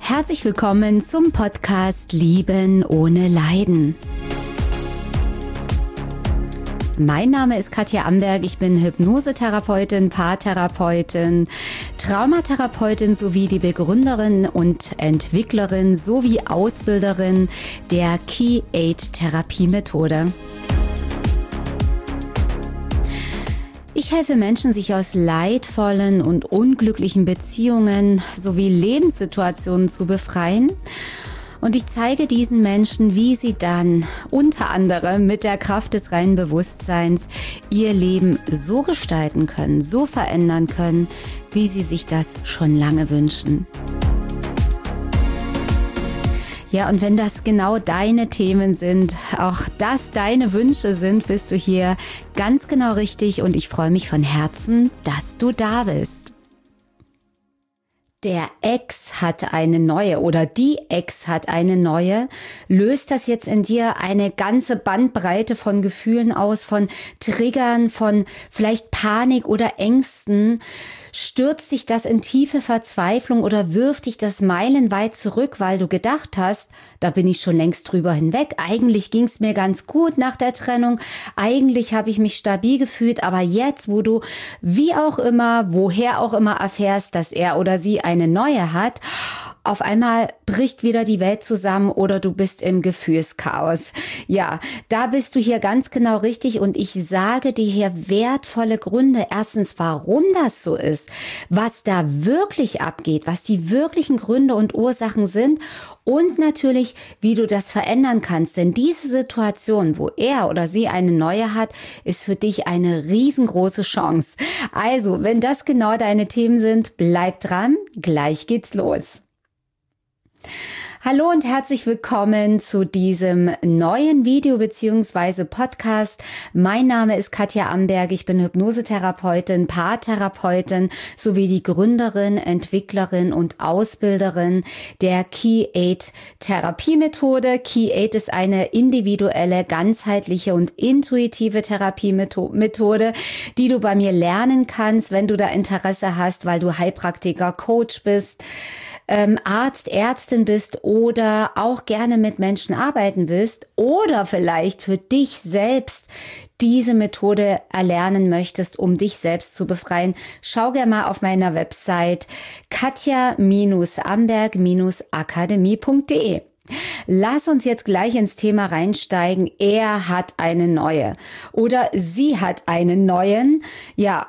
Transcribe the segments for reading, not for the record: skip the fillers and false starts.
Herzlich willkommen zum Podcast Lieben ohne Leiden. Mein Name ist Katja Amberg, ich bin Hypnosetherapeutin, Paartherapeutin, Traumatherapeutin sowie die Begründerin und Entwicklerin sowie Ausbilderin der Key-8-Therapiemethode. Ich helfe Menschen, sich aus leidvollen und unglücklichen Beziehungen sowie Lebenssituationen zu befreien. Und ich zeige diesen Menschen, wie sie dann unter anderem mit der Kraft des reinen Bewusstseins ihr Leben so gestalten können, so verändern können, wie sie sich das schon lange wünschen. Ja, und wenn das genau deine Themen sind, auch das deine Wünsche sind, bist du hier ganz genau richtig und ich freue mich von Herzen, dass du da bist. Der Ex hat eine neue oder die Ex hat eine neue. Löst das jetzt in dir eine ganze Bandbreite von Gefühlen aus, von Triggern, von vielleicht Panik oder Ängsten? Stürzt dich das in tiefe Verzweiflung oder wirft dich das meilenweit zurück, weil du gedacht hast, da bin ich schon längst drüber hinweg. Eigentlich ging es mir ganz gut nach der Trennung. Eigentlich habe ich mich stabil gefühlt. Aber jetzt, wo du wie auch immer, woher auch immer erfährst, dass er oder sie eine neue hat, auf einmal bricht wieder die Welt zusammen oder du bist im Gefühlschaos. Ja, da bist du hier ganz genau richtig und ich sage dir hier wertvolle Gründe. Erstens, warum das so ist, was da wirklich abgeht, was die wirklichen Gründe und Ursachen sind und natürlich, wie du das verändern kannst. Denn diese Situation, wo er oder sie eine neue hat, ist für dich eine riesengroße Chance. Also, wenn das genau deine Themen sind, bleib dran, gleich geht's los. Hallo und herzlich willkommen zu diesem neuen Video bzw. Podcast. Mein Name ist Katja Amberg, ich bin Hypnosetherapeutin, Paartherapeutin sowie die Gründerin, Entwicklerin und Ausbilderin der Key-8-Therapiemethode. Key-8 ist eine individuelle, ganzheitliche und intuitive Therapiemethode, die du bei mir lernen kannst, wenn du da Interesse hast, weil du Heilpraktiker, Coach bist, Arzt, Ärztin bist oder auch gerne mit Menschen arbeiten willst oder vielleicht für dich selbst diese Methode erlernen möchtest, um dich selbst zu befreien, schau gerne mal auf meiner Website katja-amberg-akademie.de. Lass uns jetzt gleich ins Thema reinsteigen. Er hat eine neue oder sie hat einen neuen. Ja,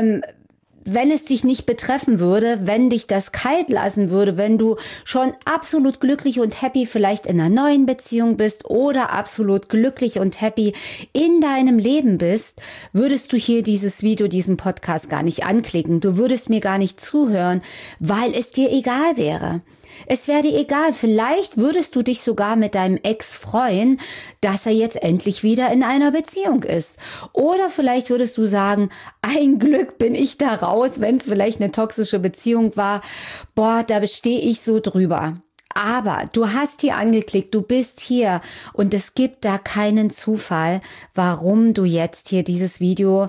wenn es dich nicht betreffen würde, wenn dich das kalt lassen würde, wenn du schon absolut glücklich und happy vielleicht in einer neuen Beziehung bist oder absolut glücklich und happy in deinem Leben bist, würdest du hier dieses Video, diesen Podcast gar nicht anklicken. Du würdest mir gar nicht zuhören, weil es dir egal wäre. Es wäre dir egal, vielleicht würdest du dich sogar mit deinem Ex freuen, dass er jetzt endlich wieder in einer Beziehung ist. Oder vielleicht würdest du sagen, ein Glück bin ich da raus, wenn es vielleicht eine toxische Beziehung war. Boah, da stehe ich so drüber. Aber du hast hier angeklickt, du bist hier und es gibt da keinen Zufall, warum du jetzt hier dieses Video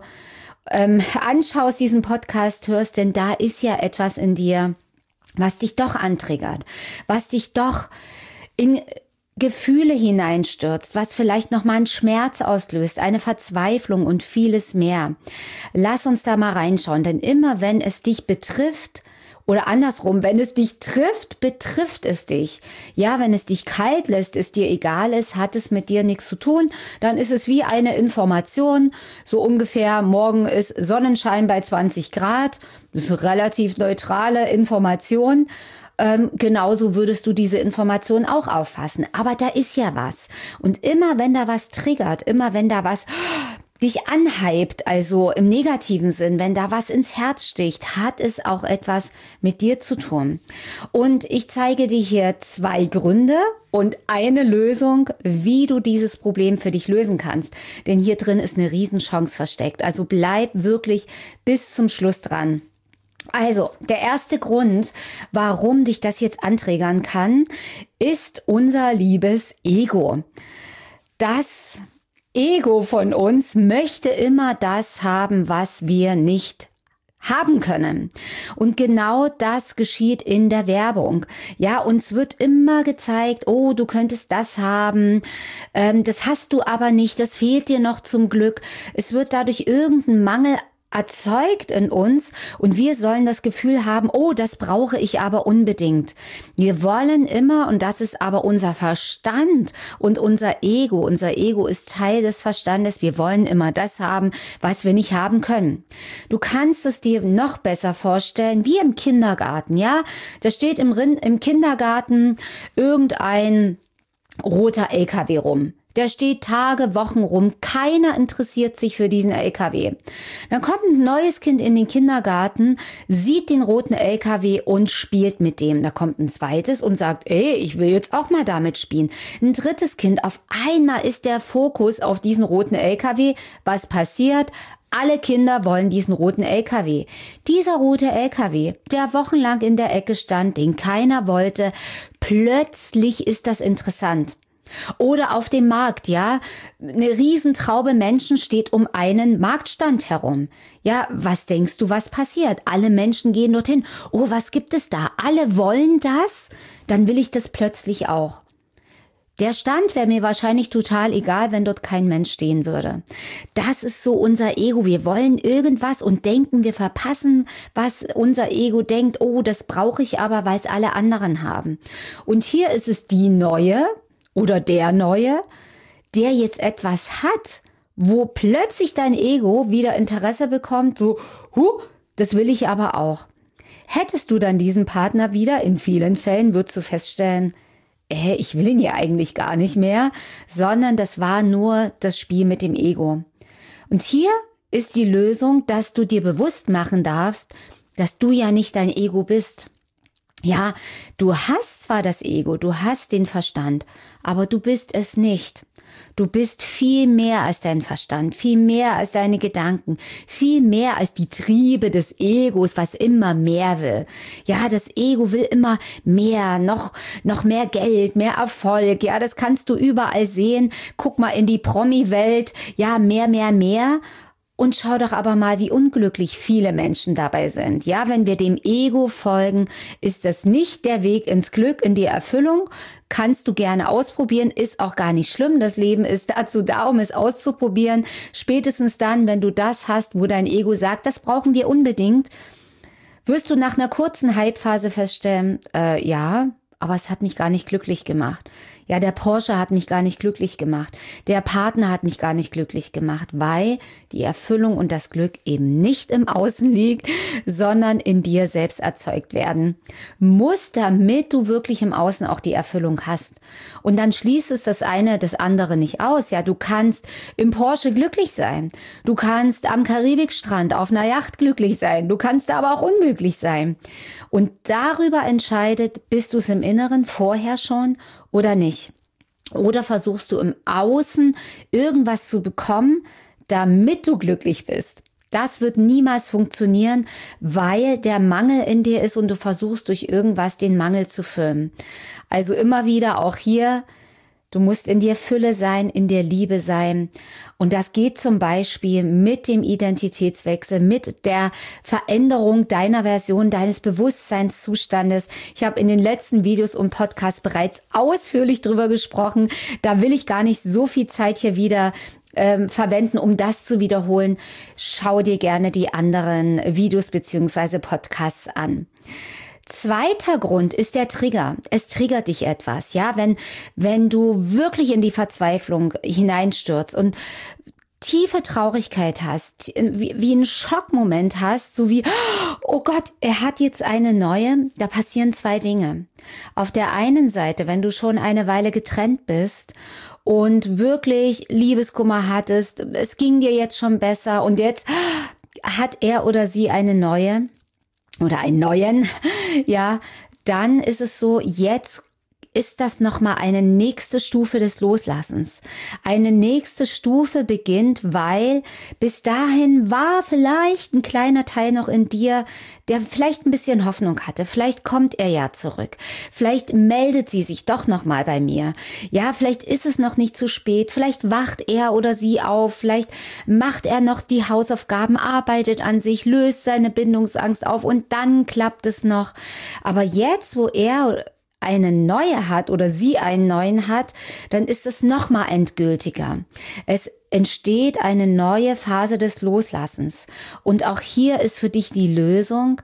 anschaust, diesen Podcast hörst, denn da ist ja etwas in dir, was dich doch antriggert, was dich doch in Gefühle hineinstürzt, was vielleicht nochmal einen Schmerz auslöst, eine Verzweiflung und vieles mehr. Lass uns da mal reinschauen, denn immer wenn es dich betrifft, oder andersrum, wenn es dich trifft, betrifft es dich. Ja, wenn es dich kalt lässt, es dir egal ist, hat es mit dir nichts zu tun, dann ist es wie eine Information, so ungefähr, morgen ist Sonnenschein bei 20 Grad, das ist eine relativ neutrale Information. Genauso würdest du diese Information auch auffassen. Aber da ist ja was. Und immer wenn da was triggert, immer wenn da was dich anhypt, also im negativen Sinn, wenn da was ins Herz sticht, hat es auch etwas mit dir zu tun. Und ich zeige dir hier 2 Gründe und eine Lösung, wie du dieses Problem für dich lösen kannst. Denn hier drin ist eine Riesenchance versteckt. Also bleib wirklich bis zum Schluss dran. Also, der erste Grund, warum dich das jetzt antriggern kann, ist unser liebes Ego. Das Ego von uns möchte immer das haben, was wir nicht haben können. Und genau das geschieht in der Werbung. Ja, uns wird immer gezeigt, oh, du könntest das haben, das hast du aber nicht, das fehlt dir noch zum Glück. Es wird dadurch irgendein Mangel erzeugt in uns und wir sollen das Gefühl haben, oh, das brauche ich aber unbedingt. Wir wollen immer, und das ist aber unser Verstand und unser Ego ist Teil des Verstandes, wir wollen immer das haben, was wir nicht haben können. Du kannst es dir noch besser vorstellen, wie im Kindergarten, ja? Da steht im Kindergarten irgendein roter LKW rum. Der steht Tage, Wochen rum. Keiner interessiert sich für diesen LKW. Dann kommt ein neues Kind in den Kindergarten, sieht den roten LKW und spielt mit dem. Da kommt ein zweites und sagt, ey, ich will jetzt auch mal damit spielen. Ein drittes Kind, auf einmal ist der Fokus auf diesen roten LKW. Was passiert? Alle Kinder wollen diesen roten LKW. Dieser rote LKW, der wochenlang in der Ecke stand, den keiner wollte, plötzlich ist das interessant. Oder auf dem Markt, ja, eine Riesentraube Menschen steht um einen Marktstand herum. Ja, was denkst du, was passiert? Alle Menschen gehen dorthin. Oh, was gibt es da? Alle wollen das? Dann will ich das plötzlich auch. Der Stand wäre mir wahrscheinlich total egal, wenn dort kein Mensch stehen würde. Das ist so unser Ego. Wir wollen irgendwas und denken, wir verpassen, was unser Ego denkt. Oh, das brauche ich aber, weil es alle anderen haben. Und hier ist es die Neue oder der Neue, der jetzt etwas hat, wo plötzlich dein Ego wieder Interesse bekommt, so, das will ich aber auch. Hättest du dann diesen Partner wieder, in vielen Fällen würdest du feststellen, ich will ihn ja eigentlich gar nicht mehr, sondern das war nur das Spiel mit dem Ego. Und hier ist die Lösung, dass du dir bewusst machen darfst, dass du ja nicht dein Ego bist. Ja, du hast zwar das Ego, du hast den Verstand, aber du bist es nicht. Du bist viel mehr als dein Verstand, viel mehr als deine Gedanken, viel mehr als die Triebe des Egos, was immer mehr will. Ja, das Ego will immer mehr, noch mehr Geld, mehr Erfolg. Ja, das kannst du überall sehen. Guck mal in die Promi-Welt. Ja, mehr, mehr, mehr. Und schau doch aber mal, wie unglücklich viele Menschen dabei sind. Ja, wenn wir dem Ego folgen, ist das nicht der Weg ins Glück, in die Erfüllung. Kannst du gerne ausprobieren, ist auch gar nicht schlimm. Das Leben ist dazu da, um es auszuprobieren. Spätestens dann, wenn du das hast, wo dein Ego sagt, das brauchen wir unbedingt, wirst du nach einer kurzen Hypephase feststellen, ja, aber es hat mich gar nicht glücklich gemacht. Ja, der Porsche hat mich gar nicht glücklich gemacht. Der Partner hat mich gar nicht glücklich gemacht, weil die Erfüllung und das Glück eben nicht im Außen liegt, sondern in dir selbst erzeugt werden muss, damit du wirklich im Außen auch die Erfüllung hast. Und dann schließt es das eine das andere nicht aus. Ja, du kannst im Porsche glücklich sein. Du kannst am Karibikstrand auf einer Yacht glücklich sein. Du kannst aber auch unglücklich sein. Und darüber entscheidet, bist du es im Inneren vorher schon oder nicht? Oder versuchst du im Außen irgendwas zu bekommen, damit du glücklich bist? Das wird niemals funktionieren, weil der Mangel in dir ist und du versuchst durch irgendwas den Mangel zu füllen. Also immer wieder auch hier, du musst in dir Fülle sein, in dir Liebe sein. Und das geht zum Beispiel mit dem Identitätswechsel, mit der Veränderung deiner Version, deines Bewusstseinszustandes. Ich habe in den letzten Videos und Podcasts bereits ausführlich drüber gesprochen. Da will ich gar nicht so viel Zeit hier wieder verwenden, um das zu wiederholen. Schau dir gerne die anderen Videos bzw. Podcasts an. Zweiter Grund ist der Trigger. Es triggert dich etwas, ja, wenn du wirklich in die Verzweiflung hineinstürzt und tiefe Traurigkeit hast, wie einen Schockmoment hast, so wie, oh Gott, er hat jetzt eine neue, da passieren zwei Dinge. Auf der einen Seite, wenn du schon eine Weile getrennt bist und wirklich Liebeskummer hattest, es ging dir jetzt schon besser und jetzt hat er oder sie eine neue oder einen neuen, ja, dann ist es so, jetzt ist das nochmal eine nächste Stufe des Loslassens. Eine nächste Stufe beginnt, weil bis dahin war vielleicht ein kleiner Teil noch in dir, der vielleicht ein bisschen Hoffnung hatte. Vielleicht kommt er ja zurück. Vielleicht meldet sie sich doch nochmal bei mir. Ja, vielleicht ist es noch nicht zu spät. Vielleicht wacht er oder sie auf. Vielleicht macht er noch die Hausaufgaben, arbeitet an sich, löst seine Bindungsangst auf und dann klappt es noch. Aber jetzt, wo er eine neue hat oder sie einen neuen hat, dann ist es noch mal endgültiger. Es entsteht eine neue Phase des Loslassens. Und auch hier ist für dich die Lösung,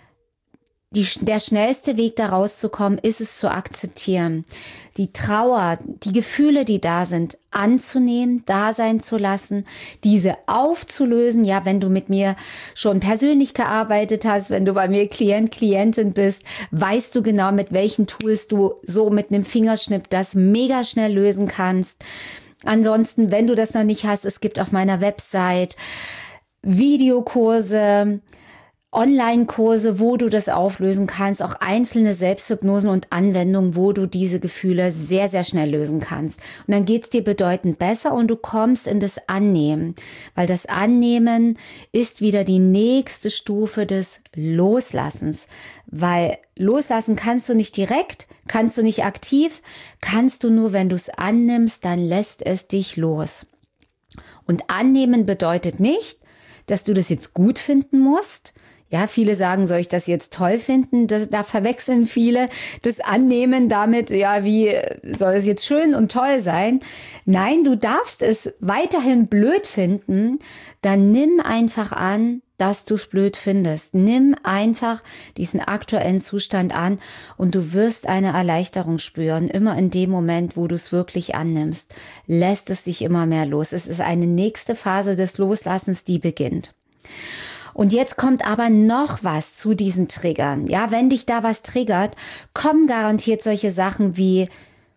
der schnellste Weg da rauszukommen, ist es zu akzeptieren. Die Trauer, die Gefühle, die da sind, anzunehmen, da sein zu lassen, diese aufzulösen. Ja, wenn du mit mir schon persönlich gearbeitet hast, wenn du bei mir Klientin bist, weißt du genau, mit welchen Tools du so mit einem Fingerschnipp das mega schnell lösen kannst. Ansonsten, wenn du das noch nicht hast, es gibt auf meiner Website Videokurse, Online-Kurse, wo du das auflösen kannst, auch einzelne Selbsthypnosen und Anwendungen, wo du diese Gefühle sehr, sehr schnell lösen kannst. Und dann geht's dir bedeutend besser und du kommst in das Annehmen, weil das Annehmen ist wieder die nächste Stufe des Loslassens, weil loslassen kannst du nicht direkt, kannst du nicht aktiv, kannst du nur, wenn du es annimmst, dann lässt es dich los. Und annehmen bedeutet nicht, dass du das jetzt gut finden musst. Ja, viele sagen, soll ich das jetzt toll finden? Da verwechseln viele das Annehmen damit, ja, wie soll es jetzt schön und toll sein? Nein, du darfst es weiterhin blöd finden, dann nimm einfach an, dass du es blöd findest. Nimm einfach diesen aktuellen Zustand an und du wirst eine Erleichterung spüren, immer in dem Moment, wo du es wirklich annimmst. Lässt es sich immer mehr los. Es ist eine nächste Phase des Loslassens, die beginnt. Und jetzt kommt aber noch was zu diesen Triggern. Ja, wenn dich da was triggert, kommen garantiert solche Sachen wie,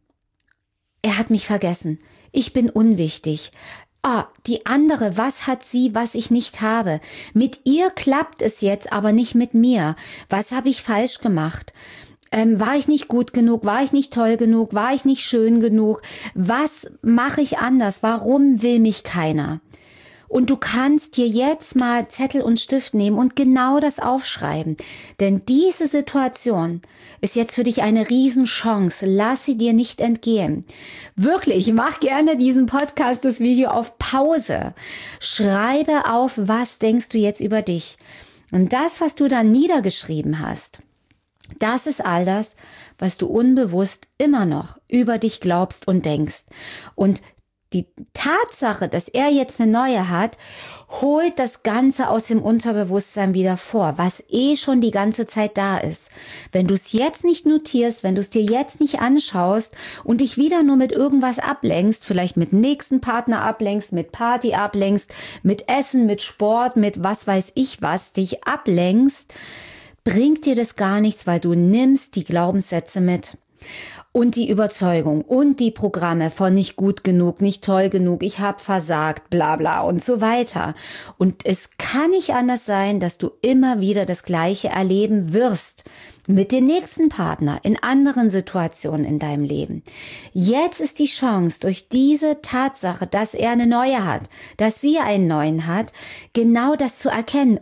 er hat mich vergessen, ich bin unwichtig. Die andere, was hat sie, was ich nicht habe? Mit ihr klappt es jetzt, aber nicht mit mir. Was habe ich falsch gemacht? War ich nicht gut genug? War ich nicht toll genug? War ich nicht schön genug? Was mache ich anders? Warum will mich keiner? Und du kannst dir jetzt mal Zettel und Stift nehmen und genau das aufschreiben. Denn diese Situation ist jetzt für dich eine Riesenchance. Lass sie dir nicht entgehen. Wirklich, mach gerne diesen Podcast, das Video auf Pause. Schreibe auf, was denkst du jetzt über dich. Und das, was du dann niedergeschrieben hast, das ist all das, was du unbewusst immer noch über dich glaubst und denkst. Und die Tatsache, dass er jetzt eine neue hat, holt das Ganze aus dem Unterbewusstsein wieder vor, was schon die ganze Zeit da ist. Wenn du es jetzt nicht notierst, wenn du es dir jetzt nicht anschaust und dich wieder nur mit irgendwas ablenkst, vielleicht mit dem nächsten Partner ablenkst, mit Party ablenkst, mit Essen, mit Sport, mit was weiß ich was, dich ablenkst, bringt dir das gar nichts, weil du nimmst die Glaubenssätze mit. Und die Überzeugung und die Programme von nicht gut genug, nicht toll genug, ich habe versagt, bla bla und so weiter. Und es kann nicht anders sein, dass du immer wieder das Gleiche erleben wirst mit dem nächsten Partner, in anderen Situationen in deinem Leben. Jetzt ist die Chance, durch diese Tatsache, dass er eine neue hat, dass sie einen neuen hat, genau das zu erkennen.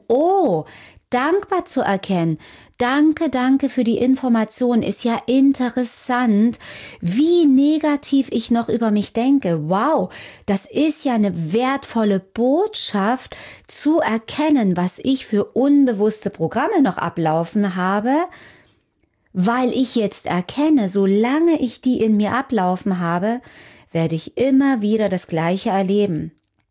Dankbar zu erkennen. Danke für die Information. Ist ja interessant, wie negativ ich noch über mich denke. Wow, das ist ja eine wertvolle Botschaft zu erkennen, was ich für unbewusste Programme noch ablaufen habe, weil ich jetzt erkenne, solange ich die in mir ablaufen habe, werde ich immer wieder das Gleiche erleben.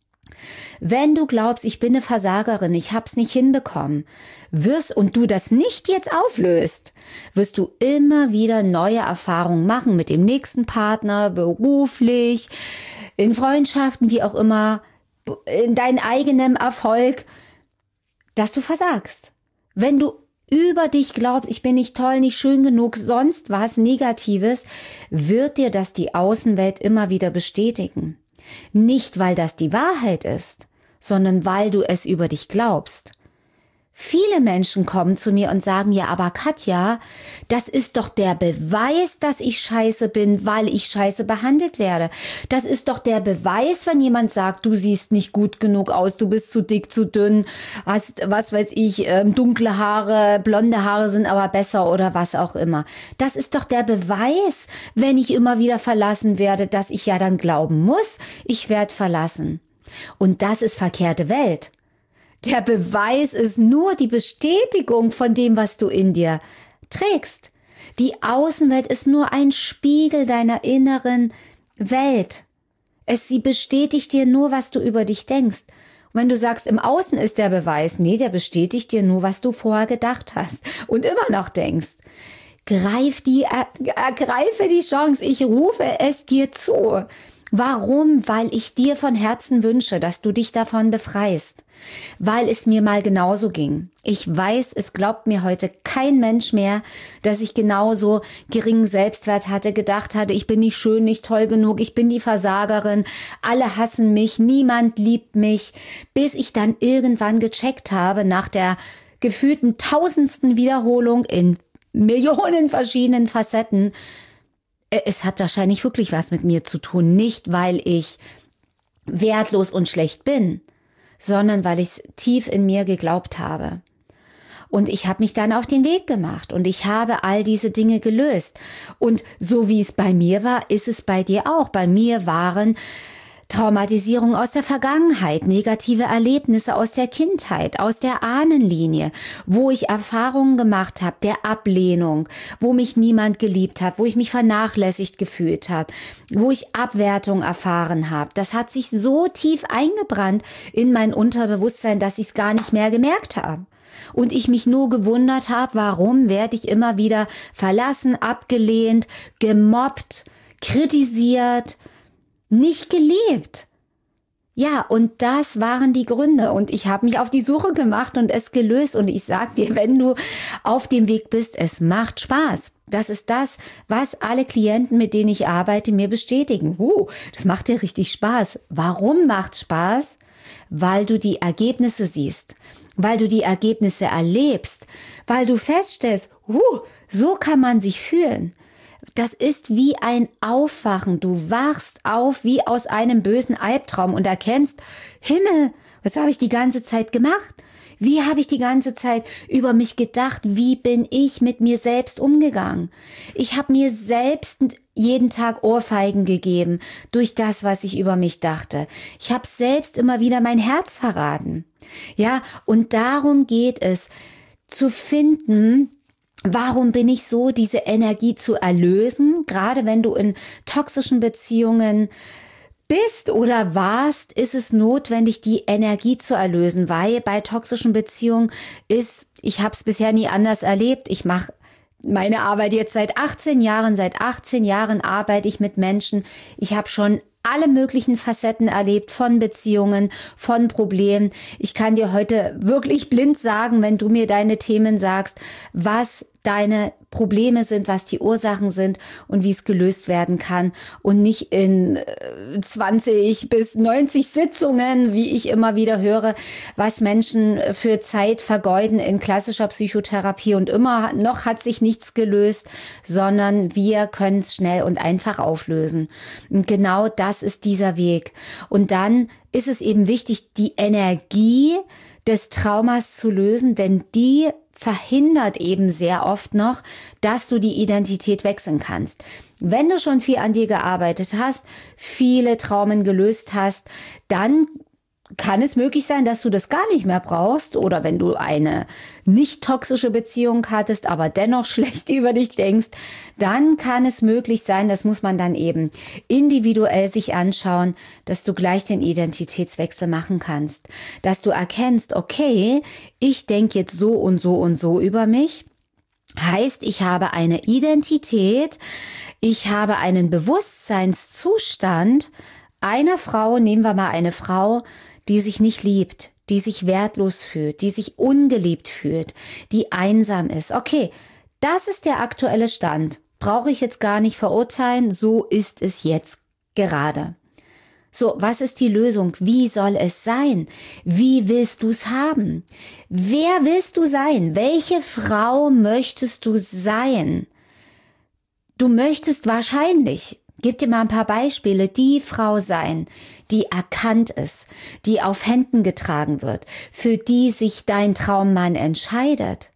Wenn du glaubst, ich bin eine Versagerin, ich hab's nicht hinbekommen, und du das nicht jetzt auflöst, wirst du immer wieder neue Erfahrungen machen mit dem nächsten Partner, beruflich, in Freundschaften, wie auch immer, in deinem eigenen Erfolg, dass du versagst. Wenn du über dich glaubst, ich bin nicht toll, nicht schön genug, sonst was Negatives, wird dir das die Außenwelt immer wieder bestätigen. Nicht, weil das die Wahrheit ist, sondern weil du es über dich glaubst. Viele Menschen kommen zu mir und sagen, ja, aber Katja, das ist doch der Beweis, dass ich scheiße bin, weil ich scheiße behandelt werde. Das ist doch der Beweis, wenn jemand sagt, du siehst nicht gut genug aus, du bist zu dick, zu dünn, hast, was weiß ich, dunkle Haare, blonde Haare sind aber besser oder was auch immer. Das ist doch der Beweis, wenn ich immer wieder verlassen werde, dass ich ja dann glauben muss, ich werde verlassen. Und das ist verkehrte Welt. Der Beweis ist nur die Bestätigung von dem, was du in dir trägst. Die Außenwelt ist nur ein Spiegel deiner inneren Welt. Sie bestätigt dir nur, was du über dich denkst. Und wenn du sagst, im Außen ist der Beweis, nee, der bestätigt dir nur, was du vorher gedacht hast und immer noch denkst. Ergreife die Chance, ich rufe es dir zu. Warum? Weil ich dir von Herzen wünsche, dass du dich davon befreist. Weil es mir mal genauso ging. Ich weiß, es glaubt mir heute kein Mensch mehr, dass ich genauso geringen Selbstwert hatte, gedacht hatte, ich bin nicht schön, nicht toll genug, ich bin die Versagerin, alle hassen mich, niemand liebt mich, bis ich dann irgendwann gecheckt habe, nach der gefühlten 1000. Wiederholung in Millionen verschiedenen Facetten, es hat wahrscheinlich wirklich was mit mir zu tun, nicht weil ich wertlos und schlecht bin, sondern weil ich es tief in mir geglaubt habe. Und ich habe mich dann auf den Weg gemacht und ich habe all diese Dinge gelöst. Und so wie es bei mir war, ist es bei dir auch. Bei mir waren Traumatisierung aus der Vergangenheit, negative Erlebnisse aus der Kindheit, aus der Ahnenlinie, wo ich Erfahrungen gemacht habe, der Ablehnung, wo mich niemand geliebt hat, wo ich mich vernachlässigt gefühlt habe, wo ich Abwertung erfahren habe. Das hat sich so tief eingebrannt in mein Unterbewusstsein, dass ich es gar nicht mehr gemerkt habe. Und ich mich nur gewundert habe, warum werde ich immer wieder verlassen, abgelehnt, gemobbt, kritisiert, nicht geliebt. Ja, und das waren die Gründe. Und ich habe mich auf die Suche gemacht und es gelöst. Und ich sag dir, wenn du auf dem Weg bist, es macht Spaß. Das ist das, was alle Klienten, mit denen ich arbeite, mir bestätigen. Das macht dir richtig Spaß. Warum macht Spaß? Weil du die Ergebnisse siehst, weil du die Ergebnisse erlebst, weil du feststellst, so kann man sich fühlen. Das ist wie ein Aufwachen. Du wachst auf wie aus einem bösen Albtraum und erkennst, Himmel, was habe ich die ganze Zeit gemacht? Wie habe ich die ganze Zeit über mich gedacht? Wie bin ich mit mir selbst umgegangen? Ich habe mir selbst jeden Tag Ohrfeigen gegeben durch das, was ich über mich dachte. Ich habe selbst immer wieder mein Herz verraten. Ja, und darum geht es, zu finden, warum bin ich so, diese Energie zu erlösen, gerade wenn du in toxischen Beziehungen bist oder warst, ist es notwendig, die Energie zu erlösen, weil bei toxischen Beziehungen ich habe es bisher nie anders erlebt, ich mache meine Arbeit jetzt seit 18 Jahren, seit 18 Jahren arbeite ich mit Menschen, ich habe schon alle möglichen Facetten erlebt, von Beziehungen, von Problemen. Ich kann dir heute wirklich blind sagen, wenn du mir deine Themen sagst, was deine Probleme sind, was die Ursachen sind und wie es gelöst werden kann und nicht in 20 bis 90 Sitzungen, wie ich immer wieder höre, was Menschen für Zeit vergeuden in klassischer Psychotherapie und immer noch hat sich nichts gelöst, sondern wir können es schnell und einfach auflösen. Und genau das ist dieser Weg. Und dann ist es eben wichtig, die Energie des Traumas zu lösen, denn die verhindert eben sehr oft noch, dass du die Identität wechseln kannst. Wenn du schon viel an dir gearbeitet hast, viele Traumen gelöst hast, dann kann es möglich sein, dass du das gar nicht mehr brauchst oder wenn du eine nicht toxische Beziehung hattest, aber dennoch schlecht über dich denkst, dann kann es möglich sein, das muss man dann eben individuell sich anschauen, dass du gleich den Identitätswechsel machen kannst, dass du erkennst, okay, ich denke jetzt so und so und so über mich, heißt, ich habe eine Identität, ich habe einen Bewusstseinszustand einer Frau, nehmen wir mal eine Frau, die sich nicht liebt, die sich wertlos fühlt, die sich ungeliebt fühlt, die einsam ist. Okay, das ist der aktuelle Stand. Brauche ich jetzt gar nicht verurteilen, so ist es jetzt gerade. So, was ist die Lösung? Wie soll es sein? Wie willst du es haben? Wer willst du sein? Welche Frau möchtest du sein? Du möchtest wahrscheinlich, gib dir mal ein paar Beispiele, die Frau sein, die erkannt ist, die auf Händen getragen wird, für die sich dein Traummann entscheidet.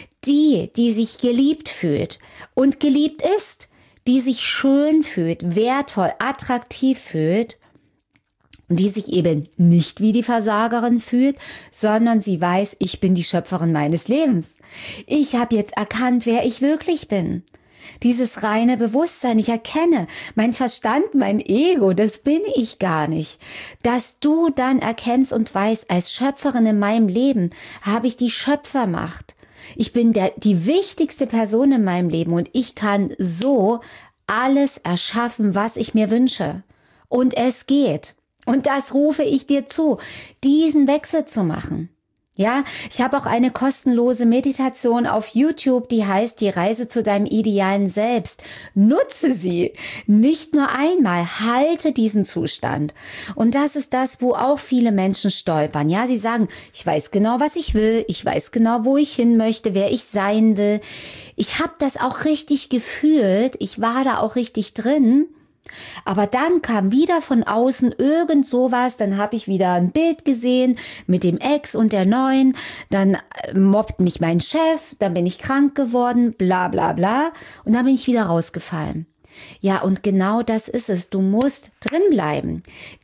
Die sich geliebt fühlt und geliebt ist, die sich schön fühlt, wertvoll, attraktiv fühlt und die sich eben nicht wie die Versagerin fühlt, sondern sie weiß, ich bin die Schöpferin meines Lebens. Ich habe jetzt erkannt, wer ich wirklich bin. Dieses reine Bewusstsein, ich erkenne, mein Verstand, mein Ego, das bin ich gar nicht. Dass du dann erkennst und weißt, als Schöpferin in meinem Leben habe ich die Schöpfermacht. Ich bin die wichtigste Person in meinem Leben und ich kann so alles erschaffen, was ich mir wünsche. Und es geht. Und das rufe ich dir zu, diesen Wechsel zu machen. Ja, ich habe auch eine kostenlose Meditation auf YouTube, die heißt die Reise zu deinem idealen Selbst. Nutze sie. Nicht nur einmal, halte diesen Zustand. Und das ist das, wo auch viele Menschen stolpern. Ja, sie sagen, ich weiß genau, was ich will. Ich weiß genau, wo ich hin möchte, wer ich sein will. Ich habe das auch richtig gefühlt. Ich war da auch richtig drin. Aber dann kam wieder von außen irgend sowas, dann habe ich wieder ein Bild gesehen mit dem Ex und der Neuen, dann mobbt mich mein Chef, dann bin ich krank geworden, bla bla bla und dann bin ich wieder rausgefallen. Ja, und genau das ist es. Du musst drinbleiben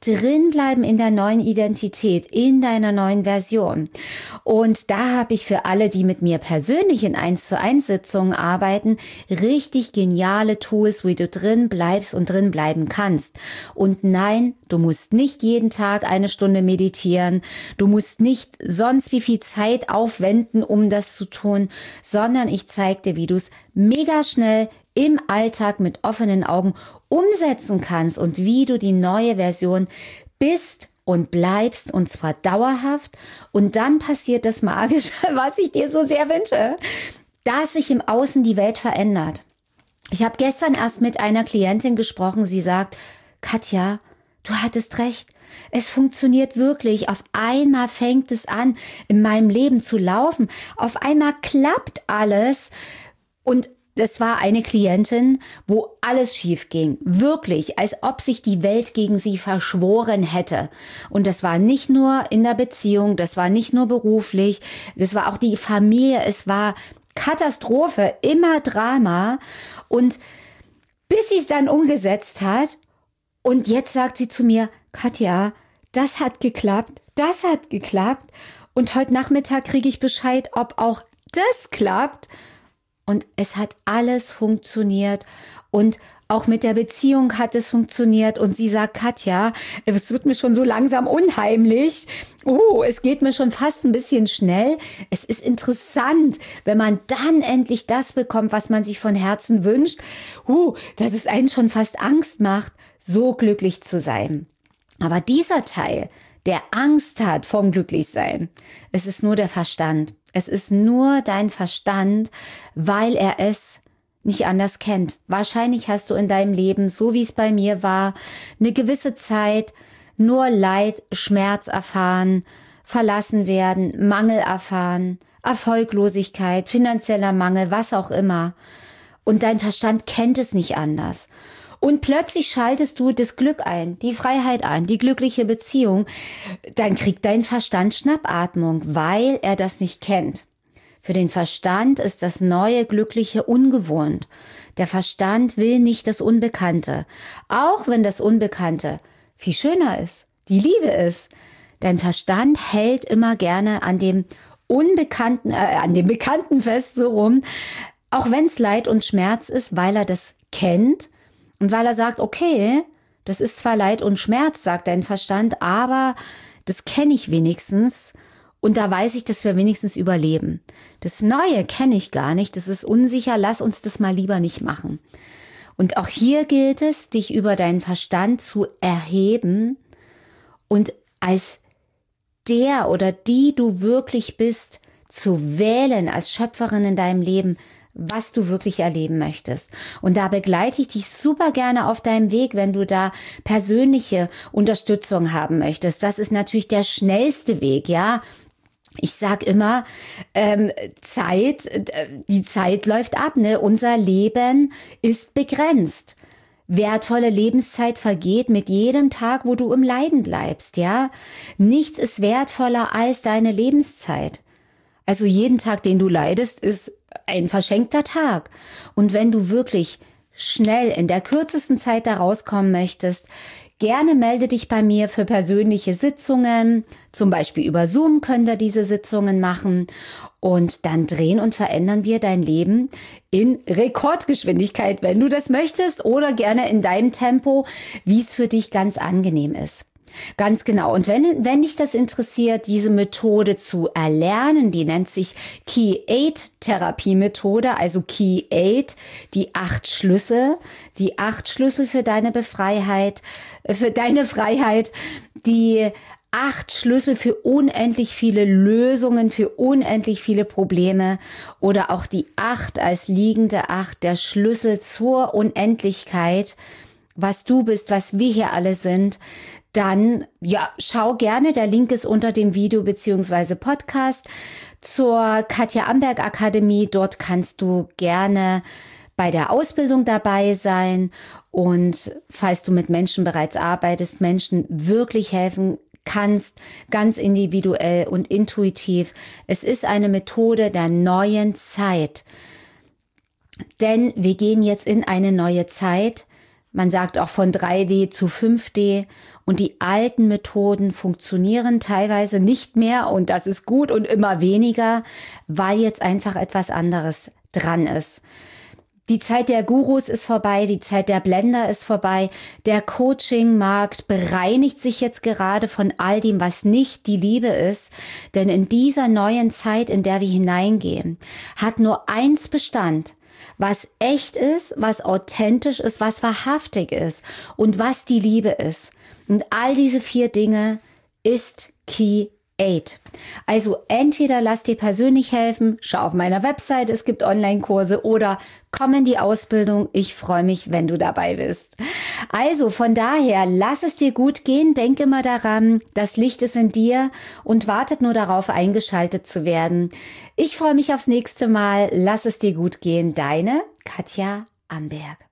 in der neuen Identität, in deiner neuen Version. Und da habe ich für alle, die mit mir persönlich in 1:1 Sitzungen arbeiten, richtig geniale Tools, wie du drin bleibst und drin bleiben kannst. Und nein, du musst nicht jeden Tag 1 Stunde meditieren. Du musst nicht sonst wie viel Zeit aufwenden, um das zu tun, sondern ich zeige dir, wie du es mega schnell im Alltag mit offenen Augen umsetzen kannst und wie du die neue Version bist und bleibst und zwar dauerhaft. Und dann passiert das Magische, was ich dir so sehr wünsche, dass sich im Außen die Welt verändert. Ich habe gestern erst mit einer Klientin gesprochen, sie sagt, Katja, du hattest recht. Es funktioniert wirklich. Auf einmal fängt es an, in meinem Leben zu laufen. Auf einmal klappt alles und das war eine Klientin, wo alles schief ging. Wirklich, als ob sich die Welt gegen sie verschworen hätte. Und das war nicht nur in der Beziehung, das war nicht nur beruflich, das war auch die Familie, es war Katastrophe, immer Drama. Und bis sie es dann umgesetzt hat, und jetzt sagt sie zu mir, Katja, das hat geklappt. Und heute Nachmittag kriege ich Bescheid, ob auch das klappt. Und es hat alles funktioniert und auch mit der Beziehung hat es funktioniert. Und sie sagt, Katja, es wird mir schon so langsam unheimlich. Es geht mir schon fast ein bisschen schnell. Es ist interessant, wenn man dann endlich das bekommt, was man sich von Herzen wünscht, dass es einen schon fast Angst macht, so glücklich zu sein. Aber dieser Teil, der Angst hat vom Glücklichsein, es ist nur der Verstand. Es ist nur dein Verstand, weil er es nicht anders kennt. Wahrscheinlich hast du in deinem Leben, so wie es bei mir war, eine gewisse Zeit nur Leid, Schmerz erfahren, verlassen werden, Mangel erfahren, Erfolglosigkeit, finanzieller Mangel, was auch immer. Und dein Verstand kennt es nicht anders. Und plötzlich schaltest du das Glück ein, die Freiheit ein, die glückliche Beziehung. Dann kriegt dein Verstand Schnappatmung, weil er das nicht kennt. Für den Verstand ist das neue Glückliche ungewohnt. Der Verstand will nicht das Unbekannte. Auch wenn das Unbekannte viel schöner ist, die Liebe ist. Dein Verstand hält immer gerne an dem Unbekannten, an dem Bekannten fest so rum. Auch wenn es Leid und Schmerz ist, weil er das kennt. Und weil er sagt, okay, das ist zwar Leid und Schmerz, sagt dein Verstand, aber das kenne ich wenigstens und da weiß ich, dass wir wenigstens überleben. Das Neue kenne ich gar nicht, das ist unsicher, lass uns das mal lieber nicht machen. Und auch hier gilt es, dich über deinen Verstand zu erheben und als der oder die du wirklich bist, zu wählen als Schöpferin in deinem Leben, was du wirklich erleben möchtest. Und da begleite ich dich super gerne auf deinem Weg, wenn du da persönliche Unterstützung haben möchtest. Das ist natürlich der schnellste Weg, ja. Ich sag immer, die Zeit läuft ab, ne? Unser Leben ist begrenzt. Wertvolle Lebenszeit vergeht mit jedem Tag, wo du im Leiden bleibst, ja? Nichts ist wertvoller als deine Lebenszeit. Also jeden Tag, den du leidest, ist ein verschenkter Tag. Und wenn du wirklich schnell in der kürzesten Zeit da rauskommen möchtest, gerne melde dich bei mir für persönliche Sitzungen. Zum Beispiel über Zoom können wir diese Sitzungen machen. Und dann drehen und verändern wir dein Leben in Rekordgeschwindigkeit, wenn du das möchtest, oder gerne in deinem Tempo, wie es für dich ganz angenehm ist. Ganz genau. Und wenn dich das interessiert, diese Methode zu erlernen, die nennt sich Key-8-Therapie-Methode, also Key-8, die 8 Schlüssel für deine Freiheit, die 8 Schlüssel für unendlich viele Lösungen, für unendlich viele Probleme, oder auch die 8 als liegende 8, der Schlüssel zur Unendlichkeit, was du bist, was wir hier alle sind. Dann, ja, schau gerne, der Link ist unter dem Video bzw. Podcast zur Katja Amberg Akademie. Dort kannst du gerne bei der Ausbildung dabei sein, und falls du mit Menschen bereits arbeitest, Menschen wirklich helfen kannst, ganz individuell und intuitiv. Es ist eine Methode der neuen Zeit, denn wir gehen jetzt in eine neue Zeit. Man sagt auch von 3D zu 5D, und die alten Methoden funktionieren teilweise nicht mehr, und das ist gut, und immer weniger, weil jetzt einfach etwas anderes dran ist. Die Zeit der Gurus ist vorbei, die Zeit der Blender ist vorbei. Der Coaching-Markt bereinigt sich jetzt gerade von all dem, was nicht die Liebe ist. Denn in dieser neuen Zeit, in der wir hineingehen, hat nur eins Bestand: was echt ist, was authentisch ist, was wahrhaftig ist und was die Liebe ist. Und all diese 4 Dinge ist Key 8. Also entweder lass dir persönlich helfen, schau auf meiner Website, es gibt Online-Kurse, oder komm in die Ausbildung. Ich freue mich, wenn du dabei bist. Also von daher, lass es dir gut gehen, denk immer daran, das Licht ist in dir und wartet nur darauf, eingeschaltet zu werden. Ich freue mich aufs nächste Mal. Lass es dir gut gehen. Deine Katja Amberg.